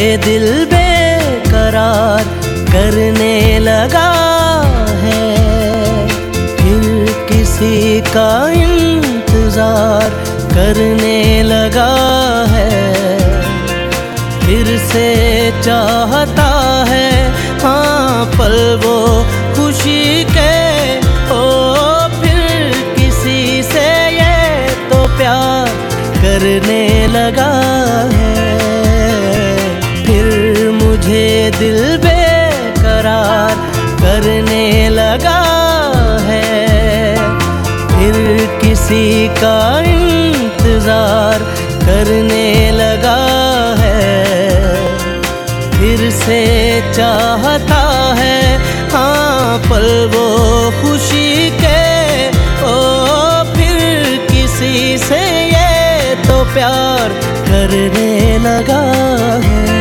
दिल बेकरार करने लगा है। फिर किसी का इंतजार करने लगा है। फिर से चाहता है हाँ पल वो खुशी के। ओ फिर किसी से ये तो प्यार करने लगा है। फिर मुझे दिल बेकरार करने लगा है। फिर किसी का इंतजार करने लगा है। फिर से चाहता है हाँ पल वो खुशी के। ओ फिर किसी से ये तो प्यार करने लगा है।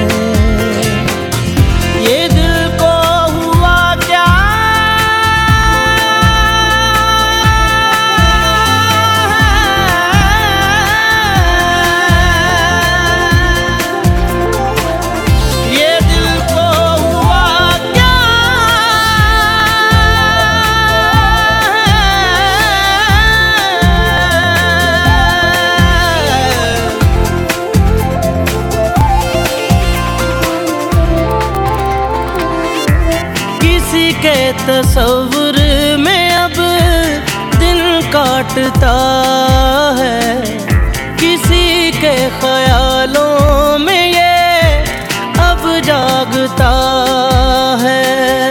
ये दिल को हुआ क्या के तस्वुर में अब दिन काटता है। किसी के ख्यालों में ये अब जागता है।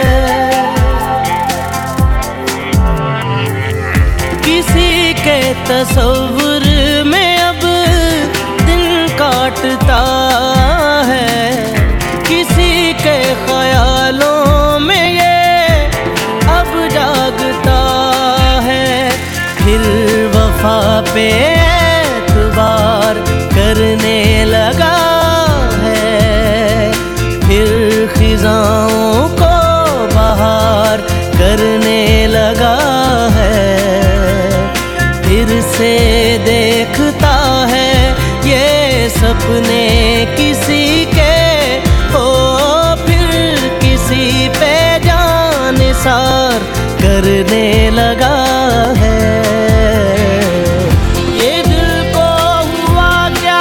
किसी के तस्वुर में अब दिन काटता है। किसी के ख्यालों में ये जागता है। फिर वफा पे एतबार करने लगा है। फिर खिजाओं को बहार करने लगा है। फिर से देखता है ये सपने किसी के। ओ फिर किसी पे जान निसार करने लगा है। ये दिल को हुआ क्या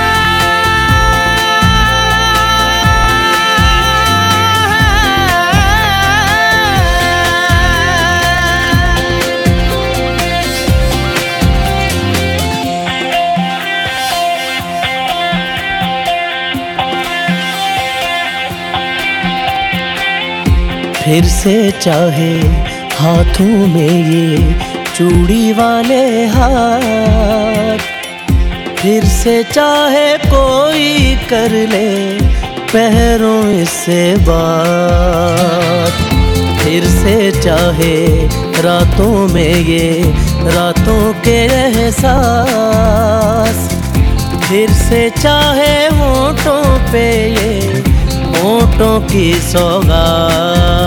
फिर से चाहे हाथों में ये चूड़ी वाले हाथ। फिर से चाहे कोई कर ले पैरों इससे बात। फिर से चाहे रातों में ये रातों के एहसास। फिर से चाहे होठों पे ये होठों की सौगात।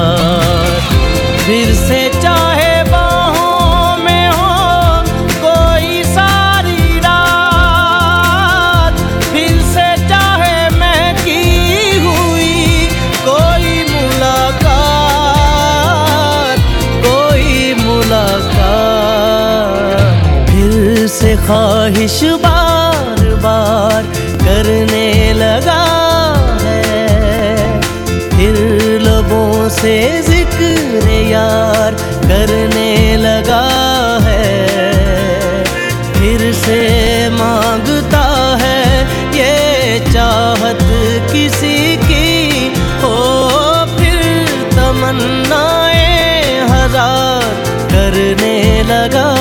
फिर से चाहे बाहों में हो कोई सारी रात। फिर से चाहे महकी हुई कोई मुलाकात। कोई मुलाकात। फिर से ख्वाहिश बार बार करने लगा है। फिर लबों से जिक्र यार करने लगा है। फिर से मांगता है ये चाहत किसी की। हो फिर तमन्नाएं हजार करने लगा